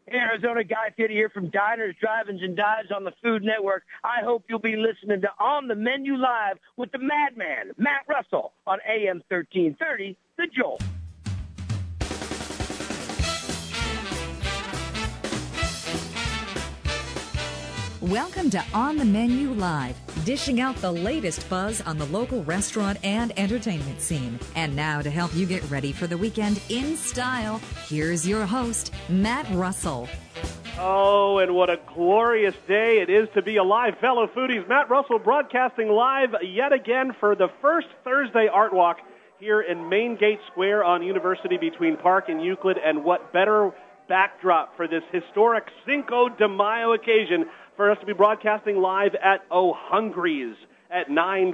Arizona Guy Fieri here from Diners, Drive-Ins, and Dives on the Food Network. I hope you'll be listening to On the Menu Live with the madman, Matt Russell, on AM 1330, The Jolt. Welcome to On the Menu Live, dishing out the latest buzz on the local restaurant and entertainment scene. And now to help you get ready for the weekend in style, here's your host, Matt Russell. Oh, and what a glorious day it is to be alive, fellow foodies. Matt Russell broadcasting live yet again for the first Thursday Art Walk here in Main Gate Square on University between Park and Euclid. And what better backdrop for this historic Cinco de Mayo occasion for us to be broadcasting live at O'Hungry's at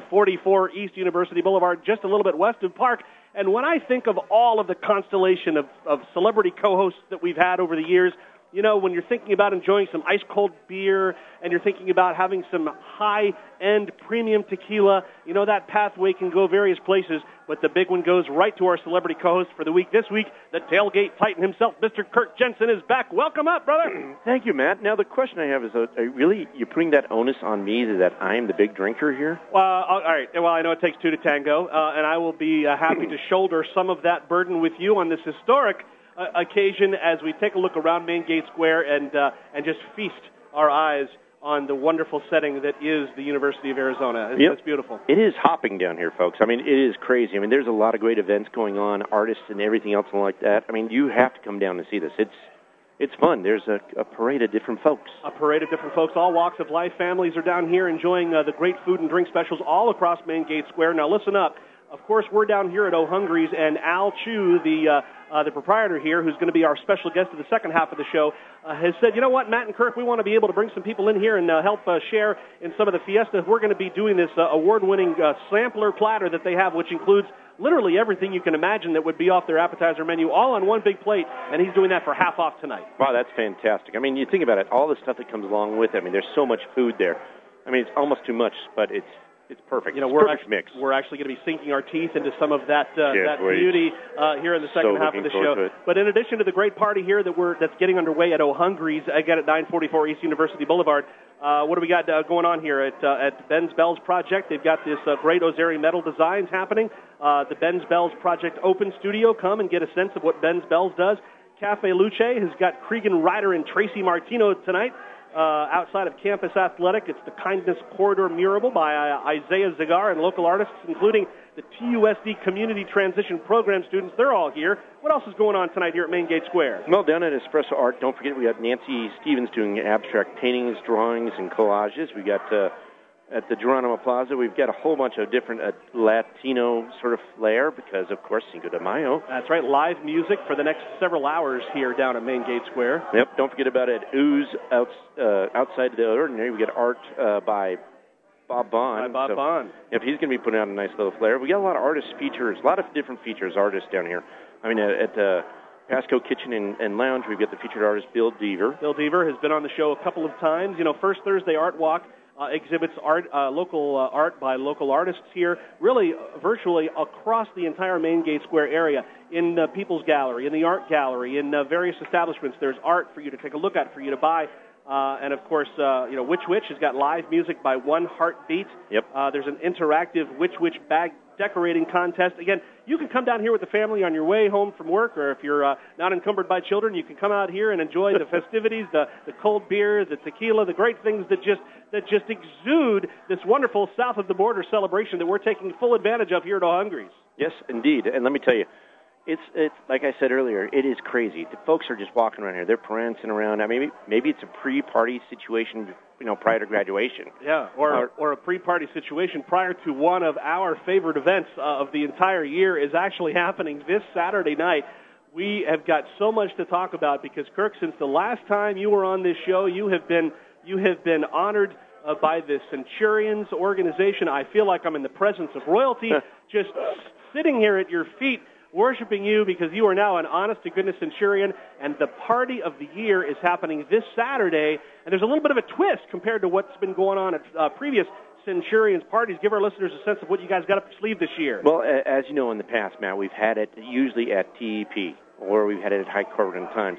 944 East University Boulevard, just a little bit west of Park. And when I think of all of the constellation of celebrity co-hosts that we've had over the years, you know, when you're thinking about enjoying some ice-cold beer and you're thinking about having some high-end premium tequila, you know, that pathway can go various places, but the big one goes right to our celebrity co-host for the week. This week, the tailgate titan himself, Mr. Kirk Jensen, is back. Welcome up, brother. Thank you, Matt. Now, the question I have is, really, you're putting that onus on me that I'm the big drinker here? All right. Well, I know it takes two to tango, and I will be happy to shoulder some of that burden with you on this historic occasion as we take a look around Main Gate Square and just feast our eyes on the wonderful setting that is the University of Arizona. It's beautiful. It is hopping down here, folks. I mean, it is crazy. I mean, there's a lot of great events going on, artists and everything else like that. I mean, you have to come down and see this. It's fun. There's a parade of different folks. A parade of different folks, all walks of life. Families are down here enjoying the great food and drink specials all across Main Gate Square. Now, listen up. Of course, we're down here at O'Hungry's, and Al Chu, the proprietor here, who's going to be our special guest of the second half of the show, has said, you know what, Matt and Kirk, we want to be able to bring some people in here and help share in some of the fiesta. We're going to be doing this award-winning sampler platter that they have, which includes literally everything you can imagine that would be off their appetizer menu, all on one big plate, and he's doing that for half off tonight. Wow, that's fantastic. I mean, you think about it, all the stuff that comes along with it. I mean, there's so much food there. I mean, it's almost too much, but it's perfect. You know, we're actually going to be sinking our teeth into some of that beauty here in the second half of the show. But in addition to the great party here that's getting underway at O'Hungry's, again at 944 East University Boulevard, what do we got going on here at Ben's Bells Project? They've got this great Ozeri metal designs happening. The Ben's Bells Project Open Studio. Come and get a sense of what Ben's Bells does. Cafe Luce has got Cregan Ryder and Tracy Martino tonight. Outside of Campus Athletic, it's the Kindness Corridor Mural by Isaiah Zagar and local artists, including the TUSD Community Transition Program students. They're all here. What else is going on tonight here at Main Gate Square? Well, down at Espresso Art, don't forget we got Nancy Stevens doing abstract paintings, drawings, and collages. We got at the Geronimo Plaza, we've got a whole bunch of different Latino sort of flair because, of course, Cinco de Mayo. That's right, live music for the next several hours here down at Main Gate Square. Yep, don't forget about it. Ooze Outside the Ordinary. We got art by Bob Bond. Bond. Yep, he's going to be putting out a nice little flair. We got a lot of artist features, a lot of different features artists down here. I mean, at Pasco Kitchen and Lounge, we've got the featured artist Bill Deaver. Bill Deaver has been on the show a couple of times. You know, First Thursday Art Walk exhibits local art by local artists here, really virtually across the entire Main Gate Square area, in People's Gallery, in the Art Gallery, in various establishments. There's art for you to take a look at, for you to buy. And, of course, Witch Witch has got live music by One Heartbeat. Yep. There's an interactive Witch Witch bag decorating contest. Again, you can come down here with the family on your way home from work, or if you're not encumbered by children, you can come out here and enjoy the festivities, the cold beer, the tequila, the great things that just exude this wonderful south of the border celebration that we're taking full advantage of here at O'Hungry's. Yes, indeed. And let me tell you, it's like I said earlier, it is crazy. The folks are just walking around here. They're prancing around. I mean, maybe it's a pre-party situation, prior to graduation. Yeah, or a pre-party situation prior to one of our favorite events of the entire year is actually happening this Saturday night. We have got so much to talk about because, Kirk, since the last time you were on this show, you have been honored by the Centurions organization. I feel like I'm in the presence of royalty, just sitting here at your feet, worshiping you because you are now an honest-to-goodness Centurion, and the party of the year is happening this Saturday, and there's a little bit of a twist compared to what's been going on at previous Centurions parties. Give our listeners a sense of what you guys got up your sleeve this year. Well, as you know, in the past, Matt, we've had it usually at TEP, or we've had it at High Corridor times.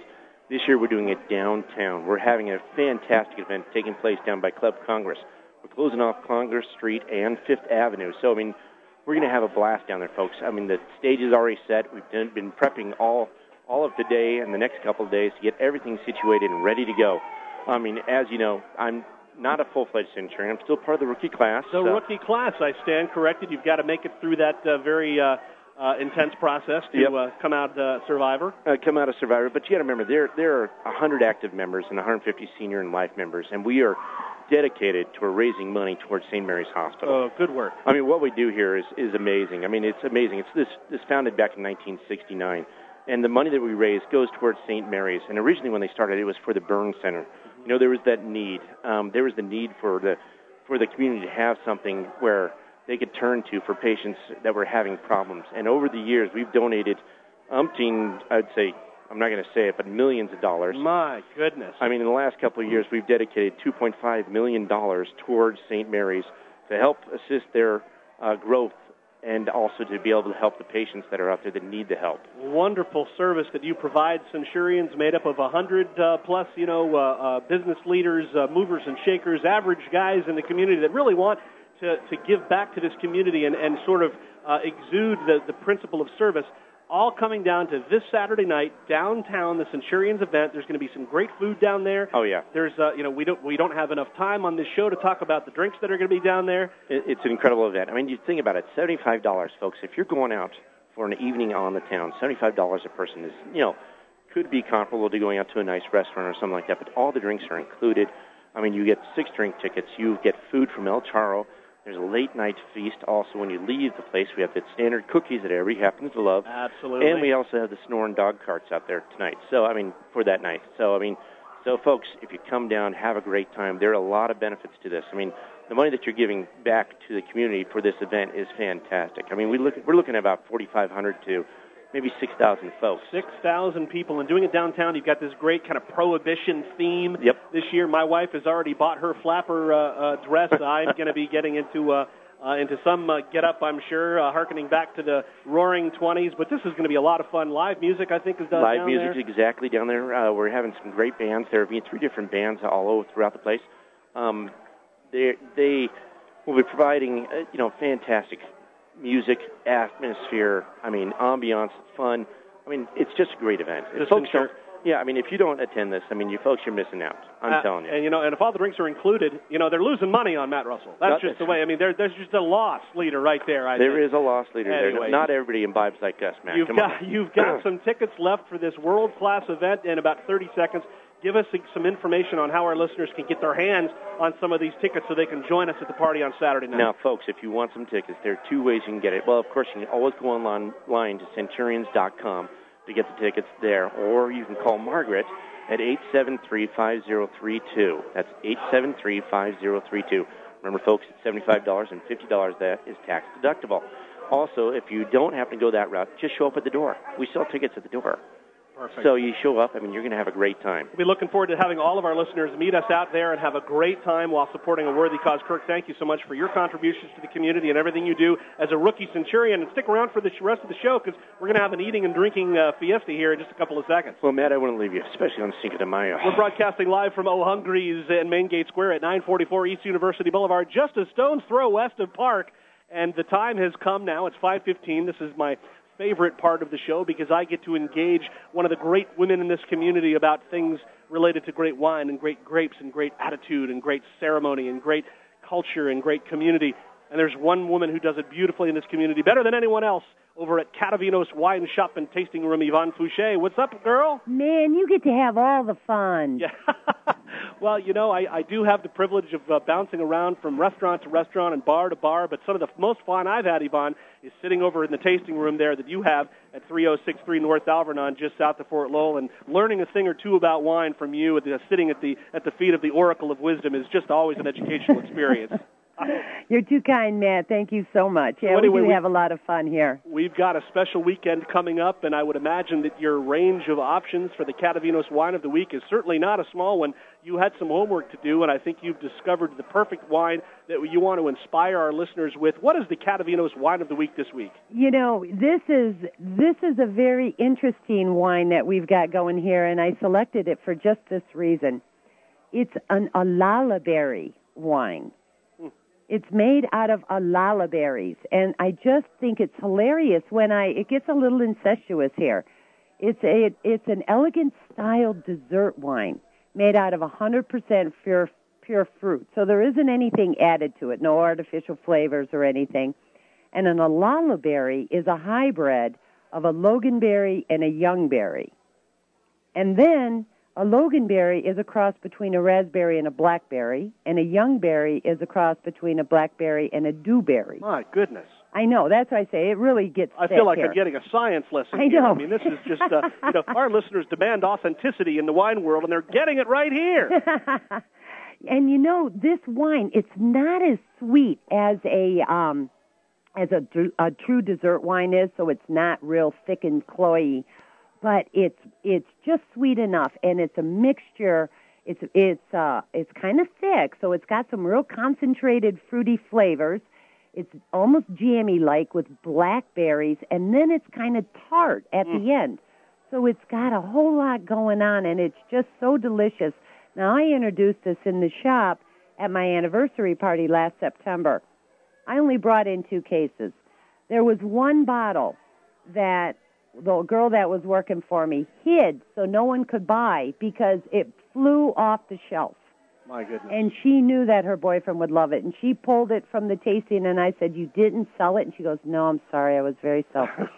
This year we're doing it downtown. We're having a fantastic event taking place down by Club Congress. We're closing off Congress Street and Fifth Avenue. So, I mean, we're going to have a blast down there, folks. I mean, the stage is already set. We've been prepping all of today and the next couple of days to get everything situated and ready to go. I mean, as you know, I'm not a full-fledged Centurion. I'm still part of the rookie class. The rookie class, I stand corrected. You've got to make it through that very intense process to come out Survivor. Come out of Survivor. But you got to remember, there are 100 active members and 150 senior and life members, and we are dedicated to raising money towards St. Mary's Hospital. Oh, good work. I mean, what we do here is amazing. I mean, it's amazing. It's this founded back in 1969, and the money that we raise goes towards St. Mary's. And originally when they started, it was for the burn center. Mm-hmm. You know, there was that need. There was the need for the community to have something where they could turn to for patients that were having problems. And over the years, we've donated umpteen, I'd say, I'm not going to say it, but millions of dollars. My goodness. I mean, in the last couple of years, we've dedicated $2.5 million towards St. Mary's to help assist their growth and also to be able to help the patients that are out there that need the help. Wonderful service that you provide. Centurions made up of 100-plus, business leaders, movers and shakers, average guys in the community that really want to give back to this community and sort of exude the principle of service. All coming down to this Saturday night downtown, the Centurions event. There's going to be some great food down there. Oh yeah. There's we don't have enough time on this show to talk about the drinks that are going to be down there. It's an incredible event. I mean, you think about it, $75, folks. If you're going out for an evening on the town, $75 a person is, could be comparable to going out to a nice restaurant or something like that. But all the drinks are included. I mean, you get 6 drink tickets. You get food from El Charro. There's a late-night feast. Also, when you leave the place, we have the standard cookies that everybody happens to love. Absolutely. And we also have the snoring dog carts out there tonight. So, I mean, for that night. So, folks, if you come down, have a great time. There are a lot of benefits to this. I mean, the money that you're giving back to the community for this event is fantastic. I mean, we're looking at about 4,500 to maybe 6,000 folks. 6,000 people, and doing it downtown. You've got this great kind of prohibition theme this year. My wife has already bought her flapper dress. I'm going to be getting into some get-up, I'm sure, hearkening back to the roaring 20s. But this is going to be a lot of fun. Live music, I think, is down there. Live music, exactly, down there. We're having some great bands. There will be 3 different bands all over throughout the place. They will be providing, fantastic music, atmosphere, ambiance, fun. I mean, it's just a great event. If you don't attend this, you folks, you're missing out. I'm telling you. And if all the drinks are included, they're losing money on Matt Russell. That's just the way. I mean, there's just a loss leader right there. There is a loss leader there. Not everybody imbibes like us, Matt. You've got some tickets left for this world-class event in about 30 seconds. Give us some information on how our listeners can get their hands on some of these tickets so they can join us at the party on Saturday night. Now, folks, if you want some tickets, there are 2 ways you can get it. Well, of course, you can always go online to Centurions.com to get the tickets there, or you can call Margaret at 873-5032. That's 873-5032. Remember, folks, it's $75 and $50 that is tax deductible. Also, if you don't happen to go that route, just show up at the door. We sell tickets at the door. Perfect. So you show up, you're going to have a great time. We'll be looking forward to having all of our listeners meet us out there and have a great time while supporting a worthy cause. Kirk, thank you so much for your contributions to the community and everything you do as a rookie Centurion. And stick around for the rest of the show because we're going to have an eating and drinking fiesta here in just a couple of seconds. Well, Matt, I wouldn't leave you, especially on Cinco de Mayo. We're broadcasting live from O'Hungry's in Main Gate Square at 944 East University Boulevard, just a stone's throw west of Park. And the time has come now. It's 5:15. This is my favorite part of the show because I get to engage one of the great women in this community about things related to great wine and great grapes and great attitude and great ceremony and great culture and great community. And there's one woman who does it beautifully in this community, better than anyone else, over at Catavinos Wine Shop and Tasting Room, Yvonne Fouché. What's up, girl? Man, you get to have all the fun. Yeah. Well, I do have the privilege of bouncing around from restaurant to restaurant and bar to bar, but some of the most fun I've had, Yvonne, is sitting over in the tasting room there that you have at 3063 North Alvernon, just south of Fort Lowell, and learning a thing or two about wine from you, sitting at the feet of the Oracle of Wisdom is just always an educational experience. You're too kind, Matt. Thank you so much. Yeah, anyway, we do have a lot of fun here. We've got a special weekend coming up, and I would imagine that your range of options for the Catavinos Wine of the Week is certainly not a small one. You had some homework to do, and I think you've discovered the perfect wine that you want to inspire our listeners with. What is the Catavinos Wine of the Week this week? You know, this is a very interesting wine that we've got going here, and I selected it for just this reason. It's an Alala berry wine. It's made out of Alala berries, and I just think it's hilarious when it gets a little incestuous here. It's an elegant style dessert wine made out of 100% pure fruit. So there isn't anything added to it, no artificial flavors or anything. And an Alala berry is a hybrid of a loganberry and a youngberry. And then a loganberry is a cross between a raspberry and a blackberry, and a youngberry is a cross between a blackberry and a dewberry. My goodness. I know. That's why I say it really gets I feel like here. I'm getting a science lesson I here. know. I mean, this is just, our listeners demand authenticity in the wine world, and they're getting it right here. And you know, this wine, it's not as sweet as a true dessert wine is, so it's not real thick and cloyy. But it's just sweet enough, and it's a mixture. It's kind of thick, so it's got some real concentrated fruity flavors. It's almost jammy-like with blackberries, and then it's kind of tart at the end. So it's got a whole lot going on, and it's just so delicious. Now, I introduced this in the shop at my anniversary party last September. I only brought in 2 cases. There was one bottle that the girl that was working for me hid so no one could buy because it flew off the shelf. My goodness. And she knew that her boyfriend would love it. And she pulled it from the tasting, and I said, "You didn't sell it?" And she goes, "No, I'm sorry. I was very selfish."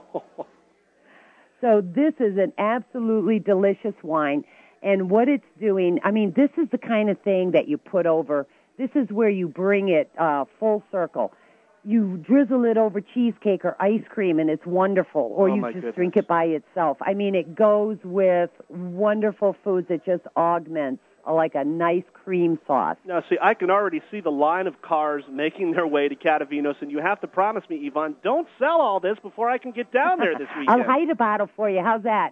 So this is an absolutely delicious wine. And what it's doing, I mean, this is the kind of thing that you put over. This is where you bring it full circle. You drizzle it over cheesecake or ice cream, and it's wonderful. Or you just drink it by itself. I mean, it goes with wonderful foods. It just augments like a nice cream sauce. Now, see, I can already see the line of cars making their way to Catavinos, and you have to promise me, Yvonne, don't sell all this before I can get down there this weekend. I'll hide a bottle for you. How's that?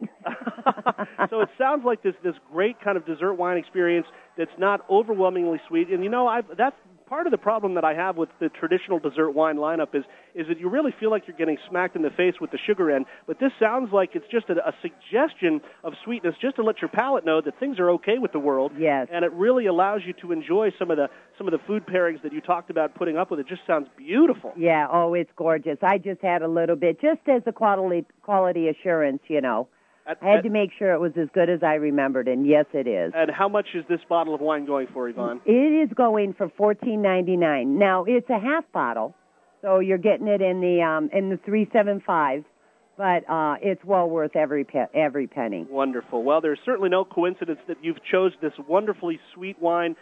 So it sounds like this great kind of dessert wine experience that's not overwhelmingly sweet. And, you know, that's part of the problem that I have with the traditional dessert wine lineup is that you really feel like you're getting smacked in the face with the sugar end. But this sounds like it's just a suggestion of sweetness just to let your palate know that things are okay with the world. Yes. And it really allows you to enjoy some of the food pairings that you talked about putting up with. It just sounds beautiful. Yeah, oh, it's gorgeous. I just had a little bit, just as a quality assurance, you know. I had to make sure it was as good as I remembered, and yes, it is. And how much is this bottle of wine going for, Yvonne? It is going for $14.99. Now, it's a half bottle, so you're getting it in the 375, but it's well worth every penny. Wonderful. Well, there's certainly no coincidence that you've chose this wonderfully sweet wine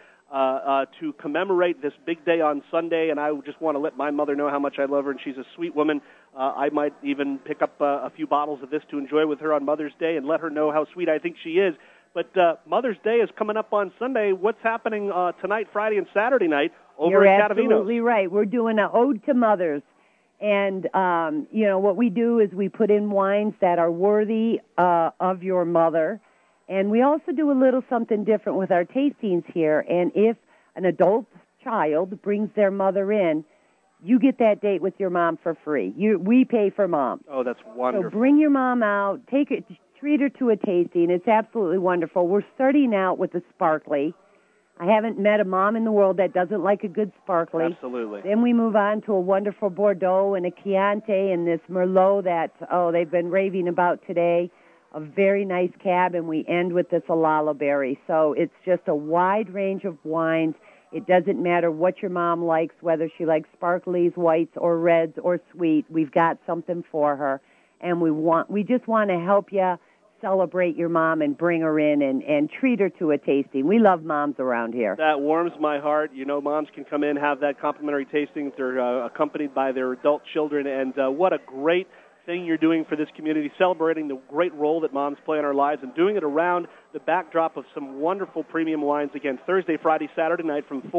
to commemorate this big day on Sunday, and I just want to let my mother know how much I love her, and she's a sweet woman. I might even pick up a few bottles of this to enjoy with her on Mother's Day and let her know how sweet I think she is. But Mother's Day is coming up on Sunday. What's happening tonight, Friday, and Saturday night over at Catavinos? You're absolutely right. We're doing an ode to mothers. And, you know, what we do is we put in wines that are worthy of your mother. And we also do a little something different with our tastings here. And if an adult child brings their mother in, you get that date with your mom for free. We pay for mom. Oh, that's wonderful. So bring your mom out, treat her to a tasting. It's absolutely wonderful. We're starting out with the sparkly. I haven't met a mom in the world that doesn't like a good sparkly. Absolutely. Then we move on to a wonderful Bordeaux and a Chianti and this Merlot that, they've been raving about today. A very nice cab, and we end with this Alala berry. So it's just a wide range of wines. It doesn't matter what your mom likes, whether she likes sparklies, whites, or reds, or sweet. We've got something for her, and we just want to help you celebrate your mom and bring her in and treat her to a tasting. We love moms around here. That warms my heart. You know, moms can come in, have that complimentary tasting. They're accompanied by their adult children, and what a great thing you're doing for this community, celebrating the great role that moms play in our lives and doing it around the backdrop of some wonderful premium wines. Again, Thursday, Friday, Saturday night from 4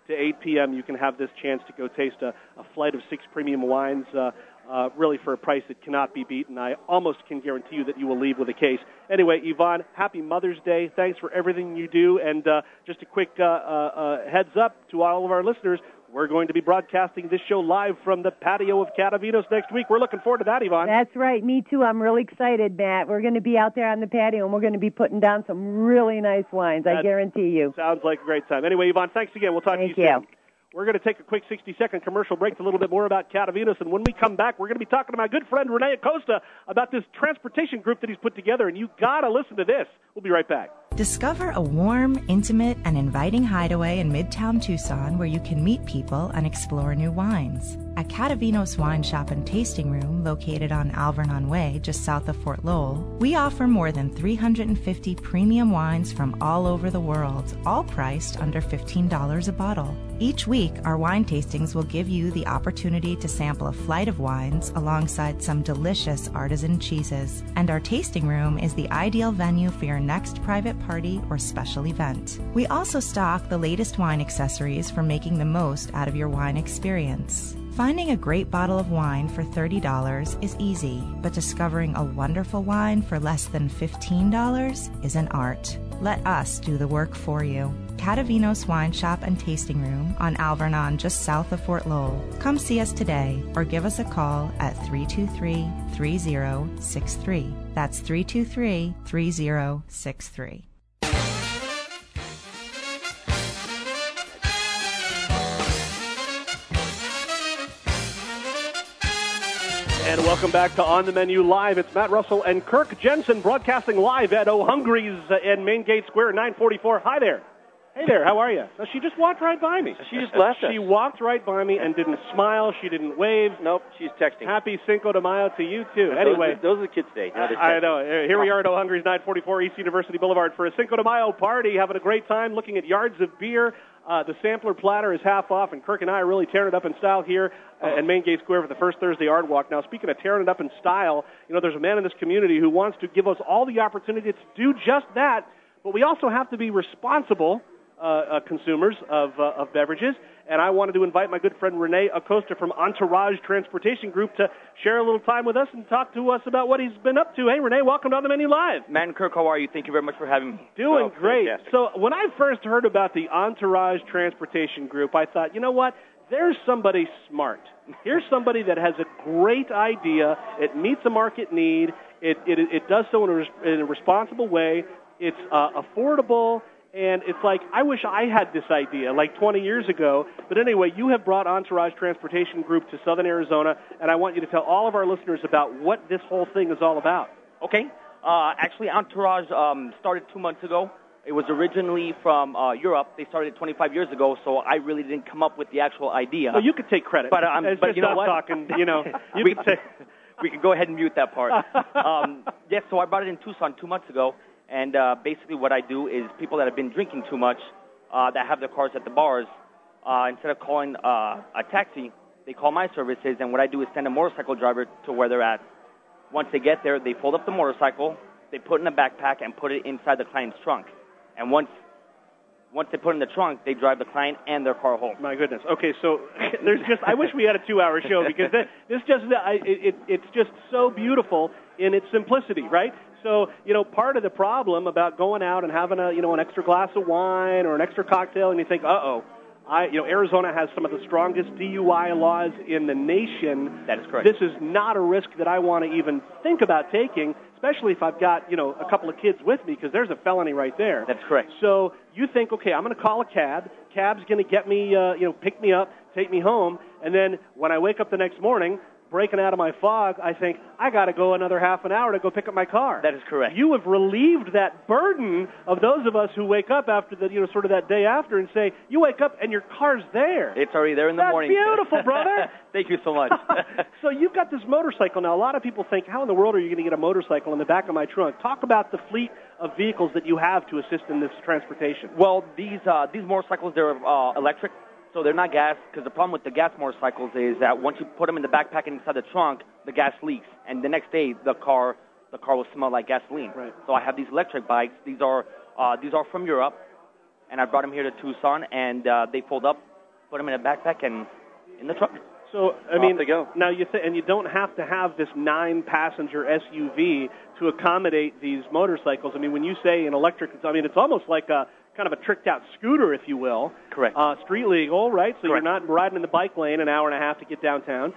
to 8 p.m., you can have this chance to go taste a flight of 6 premium wines, really for a price that cannot be beaten. I almost can guarantee you that you will leave with a case. Anyway, Yvonne, happy Mother's Day. Thanks for everything you do. And just a quick heads up to all of our listeners, we're going to be broadcasting this show live from the patio of Catavinos next week. We're looking forward to that, Yvonne. That's right. Me too. I'm really excited, Matt. We're going to be out there on the patio, and we're going to be putting down some really nice wines, I guarantee you. Sounds like a great time. Anyway, Yvonne, thanks again. We'll talk to you soon. We're going to take a quick 60-second commercial break to a little bit more about Catavinos, and when we come back, we're going to be talking to my good friend Rene Acosta about this transportation group that he's put together, and you got to listen to this. We'll be right back. Discover a warm, intimate, and inviting hideaway in Midtown Tucson where you can meet people and explore new wines. At Catavinos Wine Shop and Tasting Room, located on Alvernon Way, just south of Fort Lowell, we offer more than 350 premium wines from all over the world, all priced under $15 a bottle. Each week, our wine tastings will give you the opportunity to sample a flight of wines alongside some delicious artisan cheeses. And our tasting room is the ideal venue for your next private party or special event. We also stock the latest wine accessories for making the most out of your wine experience. Finding a great bottle of wine for $30 is easy, but discovering a wonderful wine for less than $15 is an art. Let us do the work for you. Catavinos Wine Shop and Tasting Room on Alvernon, just south of Fort Lowell. Come see us today or give us a call at 323-3063. That's 323-3063. And welcome back to On the Menu Live. It's Matt Russell and Kirk Jensen broadcasting live at O'Hungry's in Main Gate Square, 944. Hi there. Hey there, how are you? No, she just walked right by me. She just left us. She walked right by me and didn't smile. She didn't wave. Nope, she's texting. Happy Cinco de Mayo to you, too. Anyway. Those are the kids' day. I know. Here we are at O'Hungry's, 944 East University Boulevard for a Cinco de Mayo party, having a great time, looking at yards of beer. The sampler platter is half off, and Kirk and I are really tearing it up in style here at Main Gate Square for the first Thursday Art Walk. Now, speaking of tearing it up in style, you know, there's a man in this community who wants to give us all the opportunity to do just that, but we also have to be responsible consumers of beverages, and I wanted to invite my good friend Rene Acosta from Entourage Transportation Group to share a little time with us and talk to us about what he's been up to. Hey, Rene, welcome to On the Menu Live. Matt and Kirk, how are you? Thank you very much for having me. Doing great. Fantastic. So when I first heard about the Entourage Transportation Group, I thought, you know what? There's somebody smart. Here's somebody that has a great idea. It meets a market need. It does so in a responsible way. It's affordable. And it's like, I wish I had this idea like 20 years ago. But anyway, you have brought Entourage Transportation Group to Southern Arizona, and I want you to tell all of our listeners about what this whole thing is all about. Okay. Actually, Entourage started 2 months ago. It was originally from Europe. They started 25 years ago, so I really didn't come up with the actual idea. Well, you could take credit. But you know what? Talking, you know, we can go ahead and mute that part. Yes, so I brought it in Tucson 2 months ago. And basically what I do is people that have been drinking too much, that have their cars at the bars, instead of calling a taxi, they call my services, and what I do is send a motorcycle driver to where they're at. Once they get there, they fold up the motorcycle, they put it in a backpack, and put it inside the client's trunk. And once they put it in the trunk, they drive the client and their car home. My goodness. Okay, so I wish we had a 2-hour show because it's just so beautiful in its simplicity, right? So, you know, part of the problem about going out and having an extra glass of wine or an extra cocktail, and you think, Arizona has some of the strongest DUI laws in the nation. That is correct. This is not a risk that I want to even think about taking, especially if I've got, a couple of kids with me, because there's a felony right there. That's correct. So you think, okay, I'm going to call a cab. Cab's going to get me, pick me up, take me home, and then when I wake up the next morning, breaking out of my fog, I think, I got to go another half an hour to go pick up my car. That is correct. You have relieved that burden of those of us who wake up after sort of that day after and say, you wake up and your car's there. It's already there in the morning. That's beautiful, brother. Thank you so much. So you've got this motorcycle. Now, a lot of people think, how in the world are you going to get a motorcycle in the back of my trunk? Talk about the fleet of vehicles that you have to assist in this transportation. Well, these motorcycles, they're electric. So they're not gas, because the problem with the gas motorcycles is that once you put them in the backpack and inside the trunk, the gas leaks, and the next day the car will smell like gasoline. Right. So I have these electric bikes. These are from Europe, and I brought them here to Tucson, and they fold up put them in a backpack and in the truck. So, I Off mean, they go. now and you don't have to have this 9-passenger SUV to accommodate these motorcycles. I mean, when you say an electric, it's almost like a kind of a tricked-out scooter, if you will. Correct. Street legal, right? So Correct. You're not riding in the bike lane an hour and a half to get downtown.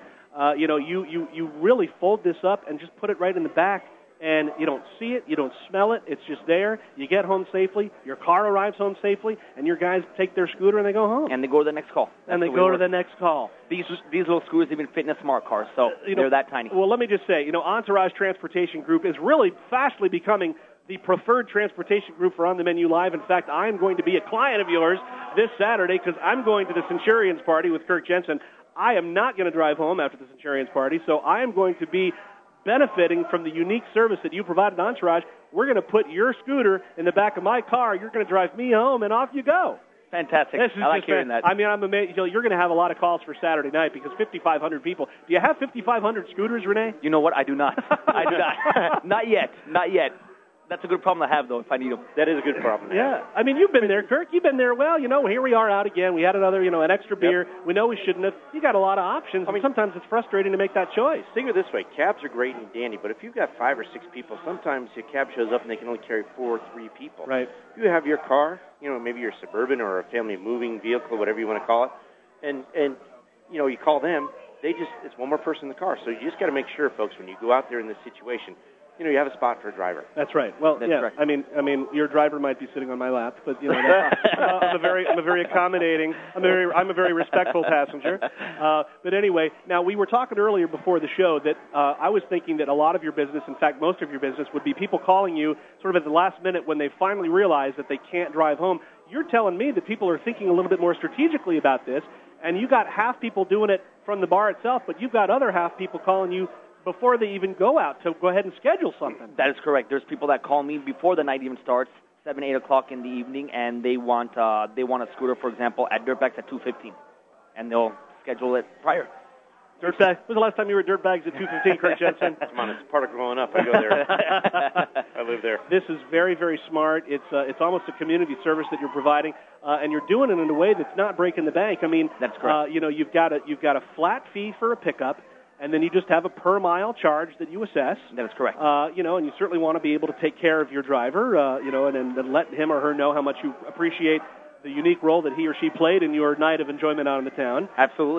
You really fold this up and just put it right in the back. And you don't see it, you don't smell it, it's just there. You get home safely, your car arrives home safely, and your guys take their scooter and they go home. And they go to the next call. And they go to the next call. These little scooters even fit in a smart car, so they're that tiny. Well, let me just say, Entourage Transportation Group is really fastly becoming the preferred transportation group for On the Menu Live. In fact, I'm going to be a client of yours this Saturday because I'm going to the Centurions party with Kirk Jensen. I am not going to drive home after the Centurions party, so I am going to be benefiting from the unique service that you provide at Entourage. We're going to put your scooter in the back of my car. You're going to drive me home, and off you go. Fantastic. I like hearing that. I mean, I'm amazed. You're going to have a lot of calls for Saturday night because 5,500 people. Do you have 5,500 scooters, Renee? You know what? I do not. I do not. Not yet. Not yet. That's a good problem to have, though, if I need them. That is a good problem. Yeah. I mean, you've been there, Kirk. You've been there. Well, here we are out again. We had another, an extra beer. Yep. We know we shouldn't have. You got a lot of options. I mean, sometimes it's frustrating to make that choice. Think of it this way. Cabs are great and dandy, but if you've got 5 or 6 people, sometimes your cab shows up and they can only carry 4 or 3 people. Right. If you have your car, maybe your Suburban or a family moving vehicle, whatever you want to call it, and you call them, it's one more person in the car. So you just got to make sure, folks, when you go out there in this situation, you have a spot for a driver. That's right. Well, That's correct. I mean, your driver might be sitting on my lap, but I'm a very accommodating. I'm a very respectful passenger. But anyway, now we were talking earlier before the show that I was thinking that a lot of your business, in fact, most of your business, would be people calling you sort of at the last minute when they finally realize that they can't drive home. You're telling me that people are thinking a little bit more strategically about this, and you got half people doing it from the bar itself, but you've got other half people calling you before they even go out to go ahead and schedule something. That is correct. There's people that call me before the night even starts, 7, 8 o'clock in the evening, and they want a scooter, for example, at Dirtbags at 2:15, and they'll schedule it prior. Dirtbag. When was the last time you were at Dirtbags at 2:15, Kirk Jensen? Come on, it's part of growing up. I go there. I live there. This is very, very smart. It's almost a community service that you're providing, and you're doing it in a way that's not breaking the bank. I mean, that's correct. You've got a flat fee for a pickup. And then you just have a per-mile charge that you assess. That is correct. And you certainly want to be able to take care of your driver, and then let him or her know how much you appreciate the unique role that he or she played in your night of enjoyment out in the town. Absolutely.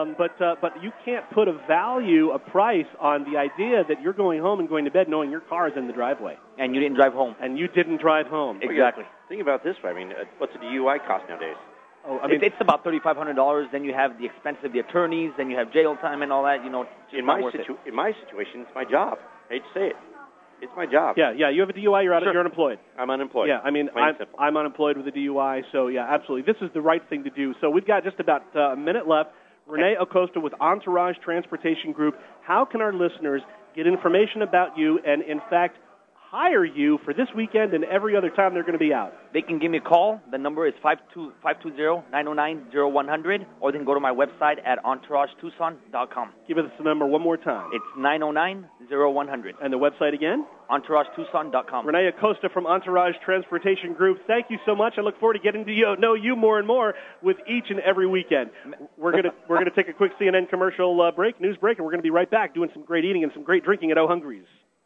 But you can't put a price on the idea that you're going home and going to bed knowing your car is in the driveway. And you didn't drive home. And you didn't drive home. Exactly. Think about it this way. I mean, what's a DUI cost nowadays? Oh, I mean, it's about $3,500. Then you have the expense of the attorneys. Then you have jail time and all that. In my situation, it's my job. I hate to say it. It's my job. Yeah. You have a DUI. You're unemployed. I'm unemployed. Yeah, I mean, I'm unemployed with a DUI. So yeah, absolutely, this is the right thing to do. So we've got just about a minute left. Renee Acosta with Entourage Transportation Group. How can our listeners get information about you and, in fact, hire you for this weekend and every other time they're going to be out? They can give me a call. The number is 520-909-0100, or they can go to my website at EntourageTucson.com. Give us the number one more time. It's 909-0100. And the website again? EntourageTucson.com. Renee Acosta from Entourage Transportation Group, thank you so much. I look forward to getting to know you more and more with each and every weekend. We're gonna take a quick CNN commercial news break, and we're going to be right back doing some great eating and some great drinking at O'Hungry's.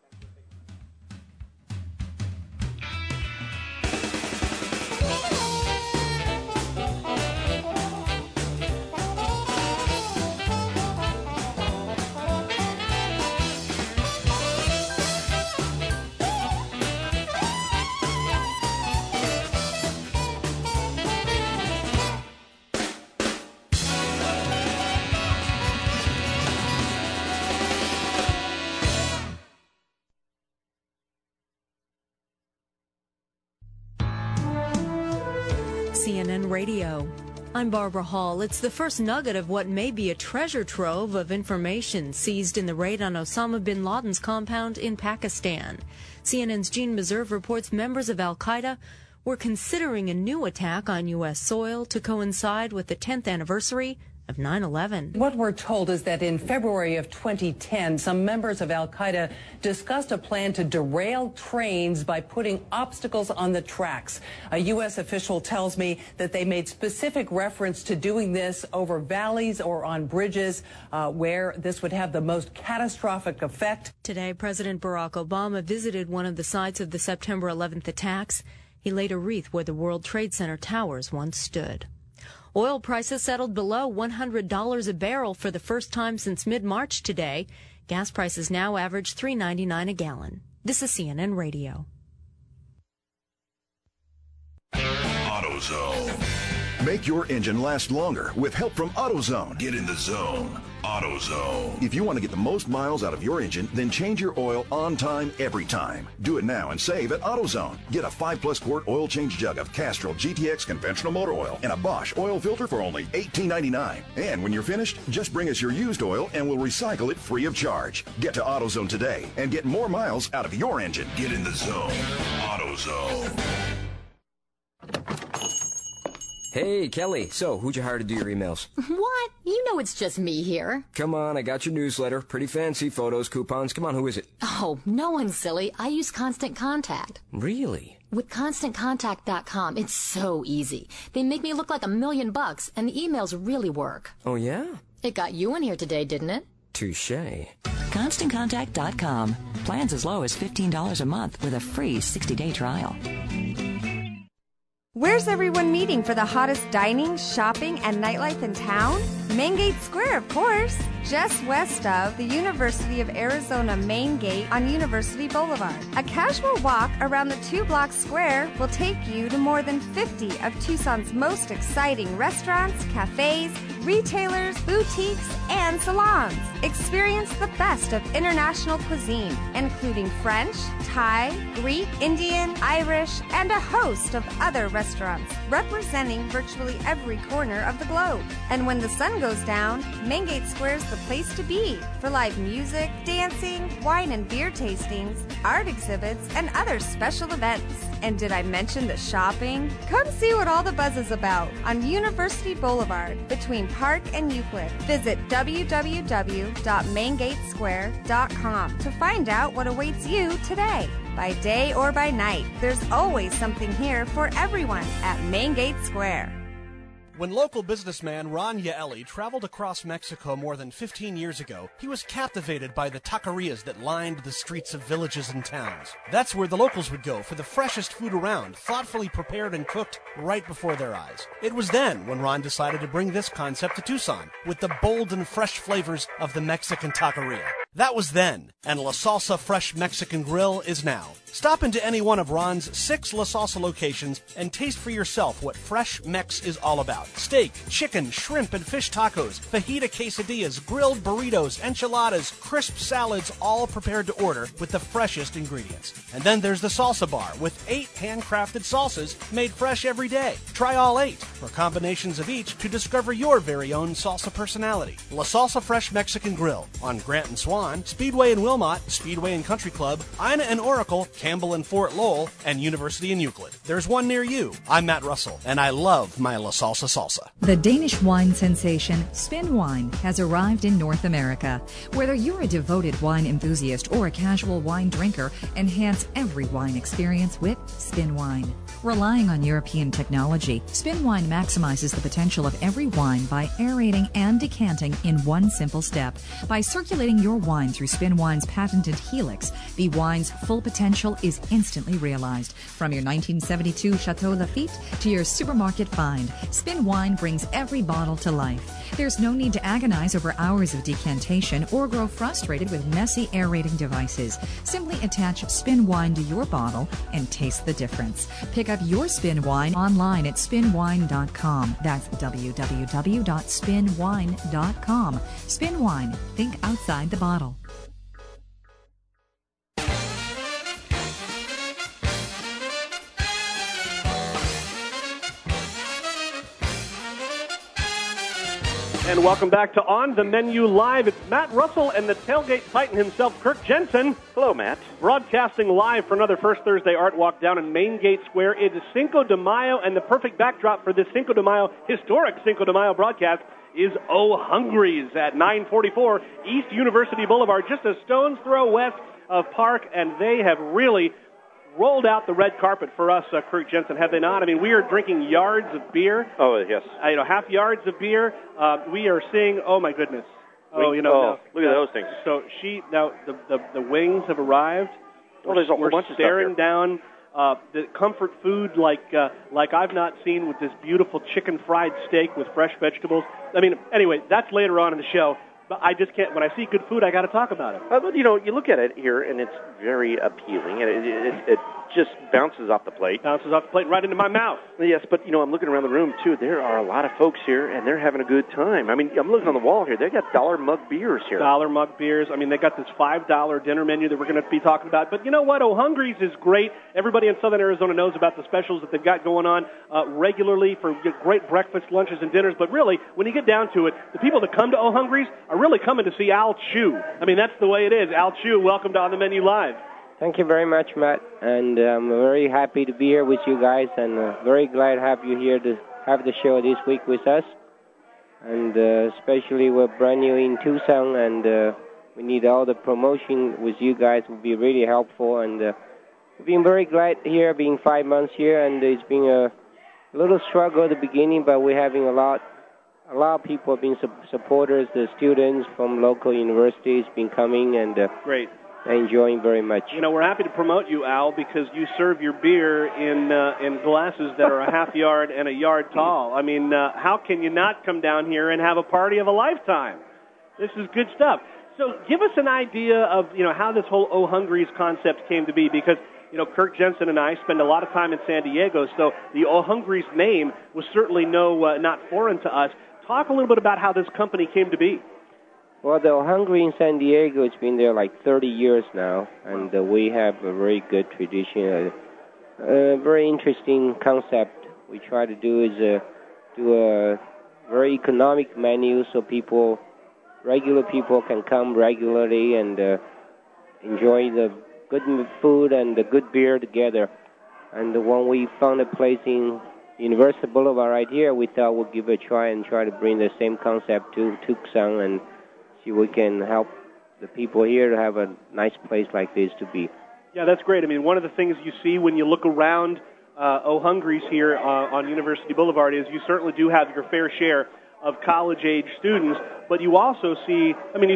CNN Radio. I'm Barbara Hall. It's the first nugget of what may be a treasure trove of information seized in the raid on Osama bin Laden's compound in Pakistan. CNN's Gene Meserve reports members of al-Qaeda were considering a new attack on U.S. soil to coincide with the 10th anniversary of 9/11. What we're told is that in February of 2010, some members of al-Qaeda discussed a plan to derail trains by putting obstacles on the tracks. A U.S. official tells me that they made specific reference to doing this over valleys or on bridges where this would have the most catastrophic effect. Today, President Barack Obama visited one of the sites of the September 11th attacks. He laid a wreath where the World Trade Center towers once stood. Oil prices settled below $100 a barrel for the first time since mid-March today. Gas prices now average $3.99 a gallon. This is CNN Radio. AutoZone. Make your engine last longer with help from AutoZone. Get in the zone. AutoZone. If you want to get the most miles out of your engine, then change your oil on time, every time. Do it now and save at AutoZone. Get a 5+ quart oil change jug of Castrol GTX conventional motor oil and a Bosch oil filter for only $18.99. And when you're finished, just bring us your used oil and we'll recycle it free of charge. Get to AutoZone today and get more miles out of your engine. Get in the zone. AutoZone. Hey, Kelly. So, who'd you hire to do your emails? What? You know it's just me here. Come on, I got your newsletter. Pretty fancy, photos, coupons. Come on, who is it? Oh, no one's silly. I use Constant Contact. Really? With ConstantContact.com, it's so easy. They make me look like $1 million, and the emails really work. Oh, yeah? It got you in here today, didn't it? Touché. ConstantContact.com. Plans as low as $15 a month with a free 60-day trial. Where's everyone meeting for the hottest dining, shopping, and nightlife in town? Main Gate Square, of course. Just west of the University of Arizona Main Gate on University Boulevard. A casual walk around the 2-block square will take you to more than 50 of Tucson's most exciting restaurants, cafes, retailers, boutiques, and salons. Experience the best of international cuisine, including French, Thai, Greek, Indian, Irish, and a host of other restaurants representing virtually every corner of the globe. And when the sun goes down, Main Gate Square is the place to be for live music, dancing, wine and beer tastings, art exhibits, and other special events. And did I mention the shopping? Come see what all the buzz is about on University Boulevard between Park and Euclid. Visit www.maingatesquare.com to find out what awaits you today. By day or by night, there's always something here for everyone at Main Gate Square. When local businessman Ron Yaeli traveled across Mexico more than 15 years ago, he was captivated by the taquerias that lined the streets of villages and towns. That's where the locals would go for the freshest food around, thoughtfully prepared and cooked right before their eyes. It was then when Ron decided to bring this concept to Tucson with the bold and fresh flavors of the Mexican taqueria. That was then, and La Salsa Fresh Mexican Grill is now. Stop into any one of Ron's 6 La Salsa locations and taste for yourself what Fresh Mex is all about. Steak, chicken, shrimp, and fish tacos, fajita quesadillas, grilled burritos, enchiladas, crisp salads, all prepared to order with the freshest ingredients. And then there's the Salsa Bar with 8 handcrafted salsas made fresh every day. Try all 8 or combinations of each to discover your very own salsa personality. La Salsa Fresh Mexican Grill on Grant and Swan, Speedway in Wilmot, Speedway and Country Club, Ina and Oracle, Campbell and Fort Lowell, and University in Euclid. There's one near you. I'm Matt Russell, and I love my La Salsa salsa. The Danish wine sensation Spin Wine has arrived in North America. Whether you're a devoted wine enthusiast or a casual wine drinker, enhance every wine experience with Spin Wine. Relying on European technology, Spin Wine maximizes the potential of every wine by aerating and decanting in one simple step. By circulating your wine through Spin Wine's patented Helix, the wine's full potential is instantly realized. From your 1972 Chateau Lafite to your supermarket find, Spin Wine brings every bottle to life. There's no need to agonize over hours of decantation or grow frustrated with messy aerating devices. Simply attach Spin Wine to your bottle and taste the difference. Pick up your Spin Wine online at spinwine.com. That's www.spinwine.com. Spin Wine. Think outside the bottle. And welcome back to On the Menu Live. It's Matt Russell and the tailgate titan himself, Kirk Jensen. Hello, Matt. Broadcasting live for another First Thursday Art Walk down in Main Gate Square. It is Cinco de Mayo, and the perfect backdrop for this Cinco de Mayo, historic Cinco de Mayo broadcast is O'Hungry's at 944 East University Boulevard, just a stone's throw west of Park, and they have really rolled out the red carpet for us, Kirk Jensen, have they not? I mean, we are drinking yards of beer. Oh, yes. Half yards of beer. We are seeing, oh, my goodness. Look at those things. So the wings have arrived. Oh, there's a whole bunch of stuff staring down the comfort food like I've not seen with this beautiful chicken fried steak with fresh vegetables. I mean, anyway, that's later on in the show. But I just can't. When I see good food, I got to talk about it. But you look at it here, and it's very appealing, and it just bounces off the plate. Bounces off the plate right into my mouth. Yes, but I'm looking around the room too. There are a lot of folks here, and they're having a good time. I mean, I'm looking on the wall here. They got dollar mug beers here. Dollar mug beers. I mean, they got this $5 dinner menu that we're going to be talking about. But you know what? O'Hungry's is great. Everybody in Southern Arizona knows about the specials that they've got going on regularly for great breakfast, lunches, and dinners. But really, when you get down to it, the people that come to O'Hungry's are really coming to see Al Chu. I mean, that's the way it is. Al Chu, welcome to On the Menu Live. Thank you very much, Matt, and I'm very happy to be here with you guys, and very glad to have you here to have the show this week with us, and especially we're brand new in Tucson, and we need all the promotion with you guys will be really helpful, and we've been very glad here, being 5 months here, and it's been a little struggle at the beginning, but we're having a lot of people have been supporters, the students from local universities been coming, and great. Enjoying very much. We're happy to promote you, Al, because you serve your beer in glasses that are a half yard and a yard tall. I mean, how can you not come down here and have a party of a lifetime? This is good stuff. So give us an idea of, how this whole O'Hungry's concept came to be, because, Kirk Jensen and I spend a lot of time in San Diego, so the O'Hungry's name was certainly not foreign to us. Talk a little bit about how this company came to be. Well, the O'Hungry in San Diego, it's been there like 30 years now, and we have a very good tradition, a very interesting concept. We try to do is do a very economic menu so regular people can come regularly and enjoy the good food and the good beer together. And when we found a place in University Boulevard right here, we thought we'd give it a try and try to bring the same concept to Tucson and see if we can help the people here to have a nice place like this to be. Yeah, that's great. I mean, one of the things you see when you look around O'Hungry's here on University Boulevard is you certainly do have your fair share of college-age students, but you also see,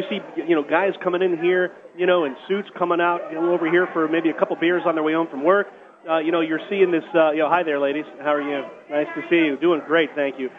guys coming in here, in suits coming out, over here for maybe a couple beers on their way home from work. You're seeing this, hi there, ladies. How are you? Nice to see you. Doing great, thank you.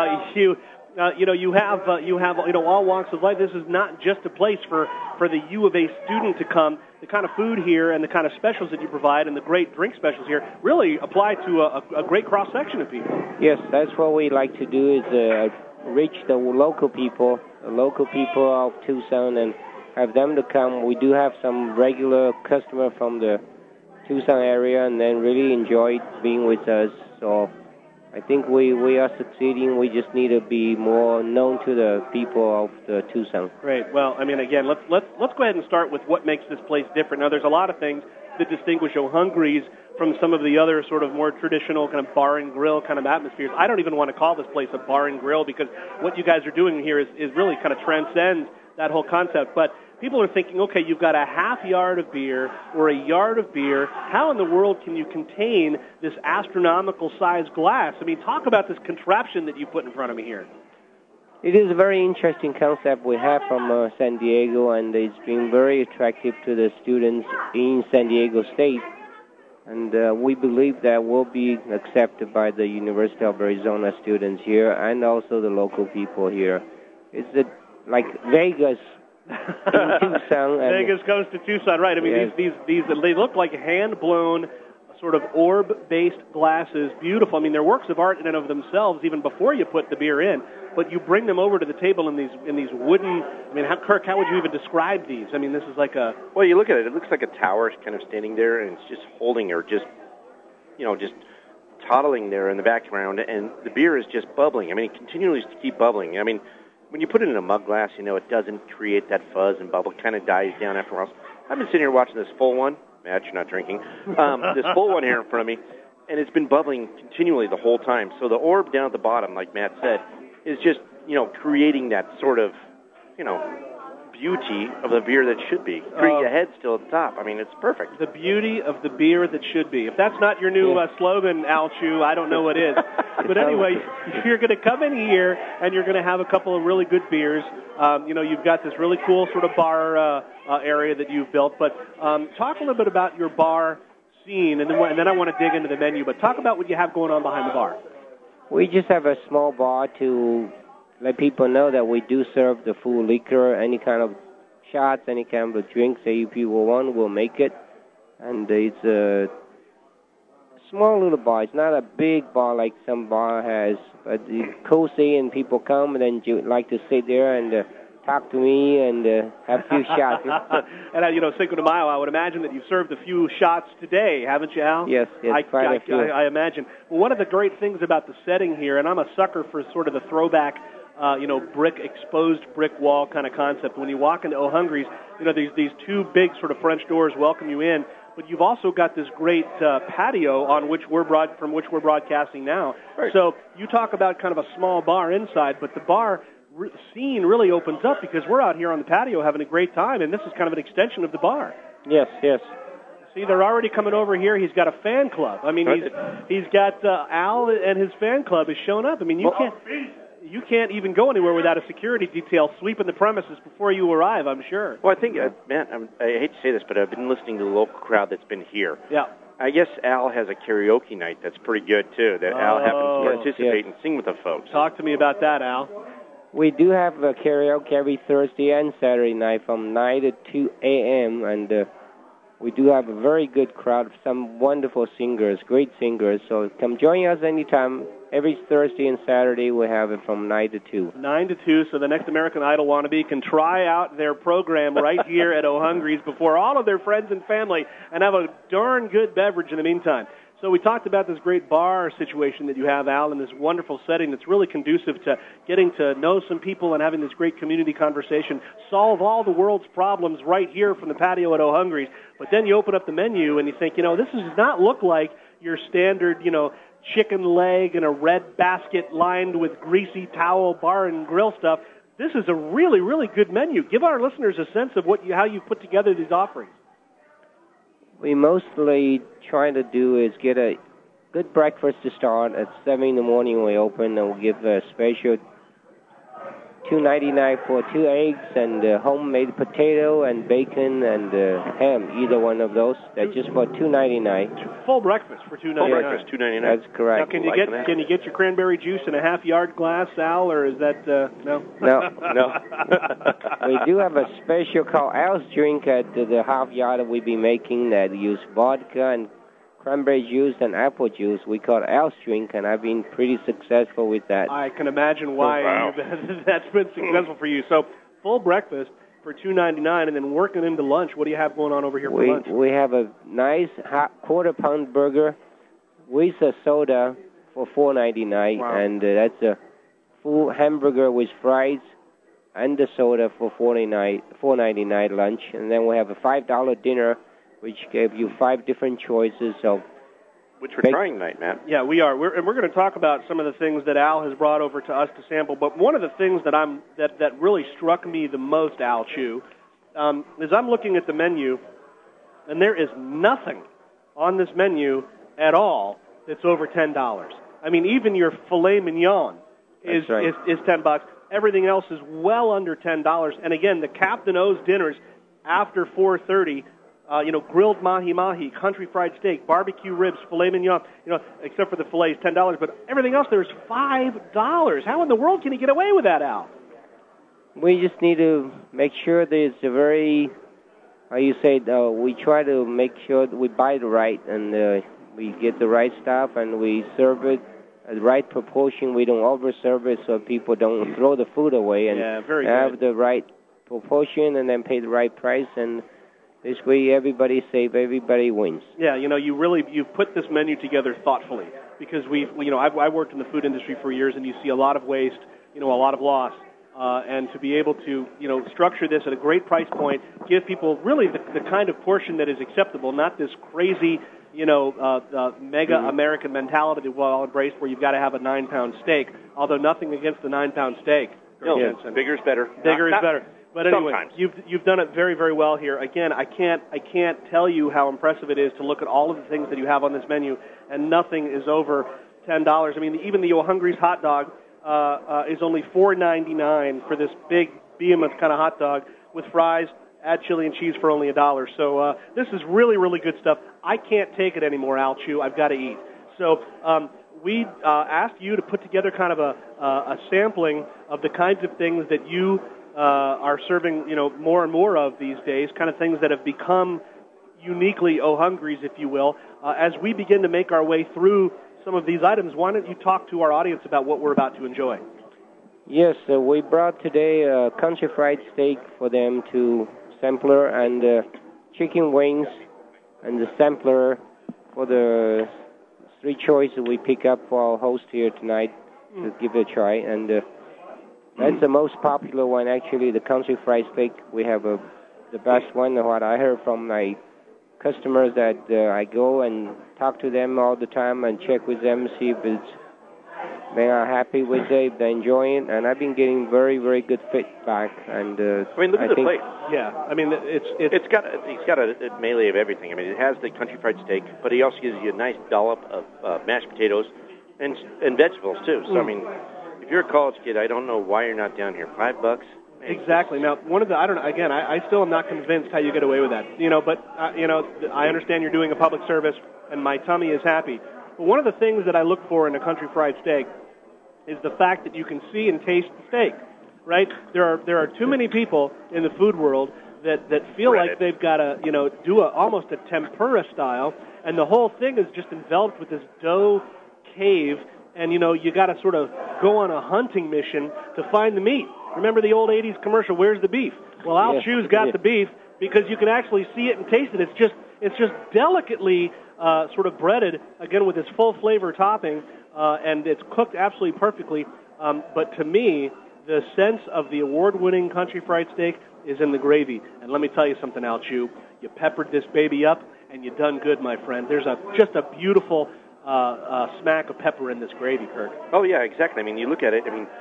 You have all walks of life. This is not just a place for the U of A student to come. The kind of food here and the kind of specials that you provide and the great drink specials here really apply to a great cross-section of people. Yes, that's what we like to do is reach the local people of Tucson and have them to come. We do have some regular customer from the Tucson area and then really enjoy being with us. So I think we are succeeding. We just need to be more known to the people of the Tucson. Great. Well, again, let's go ahead and start with what makes this place different. Now, there's a lot of things that distinguish O'Hungry's from some of the other sort of more traditional kind of bar and grill kind of atmospheres. I don't even want to call this place a bar and grill because what you guys are doing here is really kind of transcends that whole concept. But people are thinking, okay, you've got a half yard of beer or a yard of beer. How in the world can you contain this astronomical size glass? Talk about this contraption that you put in front of me here. It is a very interesting concept we have from San Diego, and it's been very attractive to the students in San Diego State. And we believe that will be accepted by the University of Arizona students here and also the local people here. It's like Vegas in Tucson. Vegas goes to Tucson, right? Yes. These they look like hand-blown sort of orb-based glasses. Beautiful. They're works of art in and of themselves even before you put the beer in. But you bring them over to the table in these wooden. Kirk, how would you even describe these? This is like a. Well, you look at it. It looks like a tower kind of standing there, and it's just holding or just toddling there in the background, and the beer is just bubbling. It continues to keep bubbling. when you put it in a mug glass, it doesn't create that fuzz and bubble. It kind of dies down after a while. I've been sitting here watching this full one. Matt, you're not drinking. This full one here in front of me, and it's been bubbling continually the whole time. So the orb down at the bottom, like Matt said, is just, creating that sort of, beauty of the beer that should be. Creating the head still at the top. I mean, it's perfect. The beauty of the beer that should be. If that's not your new slogan, Al Chu, I don't know what is. But anyway, you're going to come in here and you're going to have a couple of really good beers. You've got this really cool sort of bar area that you've built. But talk a little bit about your bar scene, and then I want to dig into the menu. But talk about what you have going on behind the bar. We just have a small bar to let people know that we do serve the full liquor, any kind of shots, any kind of drinks that you people want, we'll make it. And it's a small little bar. It's not a big bar like some bar has, but it's cozy and people come and then you like to sit there and talk to me and have a few shots. And, Cinco de Mayo, I would imagine that you've served a few shots today, haven't you, Al? Yes, quite a few. I imagine. Well, one of the great things about the setting here, and I'm a sucker for sort of the throwback exposed brick wall kind of concept. When you walk into O'Hungry's, these two big sort of French doors welcome you in, but you've also got this great patio from which we're broadcasting now. Right. So you talk about kind of a small bar inside, but the bar scene really opens up because we're out here on the patio having a great time, and this is kind of an extension of the bar. Yes. See, they're already coming over here. He's got a fan club. I mean, he's got Al and his fan club is showing up. I mean, you can't even go anywhere without a security detail sweeping the premises before you arrive, I'm sure. Well, I think, Matt, I hate to say this, but I've been listening to the local crowd that's been here. Yeah. I guess Al has a karaoke night that's pretty good, too, that Al happens to participate and sing with the folks. Talk to me about that, Al. We do have a karaoke every Thursday and Saturday night from 9 to 2 a.m., and we do have a very good crowd, some wonderful singers, great singers. So come join us anytime. Every Thursday and Saturday we have it from 9 to 2. 9 to 2, so the next American Idol wannabe can try out their program right here at O'Hungry's before all of their friends and family and have a darn good beverage in the meantime. So we talked about this great bar situation that you have, Al, in this wonderful setting that's really conducive to getting to know some people and having this great community conversation, solve all the world's problems right here from the patio at O'Hungry's. But then you open up the menu and you think, this does not look like your standard, chicken leg in a red basket lined with greasy towel bar and grill stuff. This is a really, really good menu. Give our listeners a sense of how you put together these offerings. We mostly try to do is get a good breakfast to start. At 7 in the morning we open, and we'll give a special $2.99 for 2 eggs and homemade potato and bacon and ham, either one of those. That's just for $2.99. Full breakfast for $2.99. Full breakfast, $2.99. That's correct. Now, can you get your cranberry juice in a half-yard glass, Al, or is that no? No. We do have a special called Al's Drink at the half-yard that we'll be making that use vodka and cranberry juice and apple juice. We call it Al's Drink, and I've been pretty successful with that. I can imagine why that's been successful for you. So full breakfast for $2.99, and then working into lunch. What do you have going on over here for lunch? We have a nice hot quarter-pound burger with a soda for $4.99, and that's a full hamburger with fries and the soda for $4.99 lunch. And then we have a $5 dinner, which gave you 5 different choices. Which we're trying tonight, Matt. Yeah, we are. We're going to talk about some of the things that Al has brought over to us to sample. But one of the things that really struck me the most, Al Chu, is I'm looking at the menu, and there is nothing on this menu at all that's over $10. I mean, even your filet mignon is $10. Everything else is well under $10. And again, the Captain O's dinners after 4:30. Grilled mahi-mahi, country fried steak, barbecue ribs, filet mignon, except for the filet is $10, but everything else there is $5. How in the world can you get away with that, Al? We just need to make sure there's a very, we try to make sure that we buy the right, and we get the right stuff, and we serve it at the right proportion. We don't over-serve it so people don't throw the food away, and have the right proportion, and then pay the right price, and this way, everybody safe, everybody wins. Yeah, you've put this menu together thoughtfully because I've worked in the food industry for years, and you see a lot of waste, a lot of loss. and to be able to, structure this at a great price point, give people really the kind of portion that is acceptable, not this crazy, mega American mentality that we've all embraced where you've got to have a 9-pound steak, although nothing against the 9-pound steak. No, bigger is better. Bigger is better. But anyway, sometimes. you've done it very, very well here. Again, I can't tell you how impressive it is to look at all of the things that you have on this menu, and nothing is over $10. I mean, even the O'Hungry's hot dog is only $4.99 for this big behemoth kind of hot dog with fries. Add chili and cheese for only $1. So this is really, really good stuff. I can't take it anymore, Al Chu. I've got to eat. So we asked you to put together kind of a sampling of the kinds of things that you are serving, more and more of these days, kind of things that have become uniquely O'Hungry's, if you will. As we begin to make our way through some of these items, why don't you talk to our audience about what we're about to enjoy? Yes, we brought today a country fried steak for them to sampler, and chicken wings, and the sampler for the 3 choices we pick up for our host here tonight to give it a try. And that's the most popular one, actually, the country fried steak. We have the best one, what I heard from my customers that I go and talk to them all the time and check with them, see if they are happy with it, they're enjoying it, and I've been getting very, very good feedback. And look at the plate. Yeah, I mean, it's got a melee of everything. I mean, it has the country fried steak, but he also gives you a nice dollop of mashed potatoes and vegetables too. So I mean, if you're a college kid, I don't know why you're not down here. $5. Exactly. Now, I still am not convinced how you get away with that. But I understand you're doing a public service, and my tummy is happy. But one of the things that I look for in a country fried steak is the fact that you can see and taste the steak, right? There are too many people in the food world that feel like they've got to, do almost a tempura style, and the whole thing is just enveloped with this dough cave, and, you got to sort of go on a hunting mission to find the meat. Remember the old 80s commercial, Where's the Beef? Well, Al Chu's got the beef because you can actually see it and taste it. It's just delicately sort of breaded, again, with this full flavor topping, and it's cooked absolutely perfectly. But to me, the sense of the award-winning country fried steak is in the gravy. And let me tell you something, Al Chu. You peppered this baby up, and you done good, my friend. There's just a beautiful smack of pepper in this gravy, Kirk. Oh, yeah, exactly. I mean, you look at it,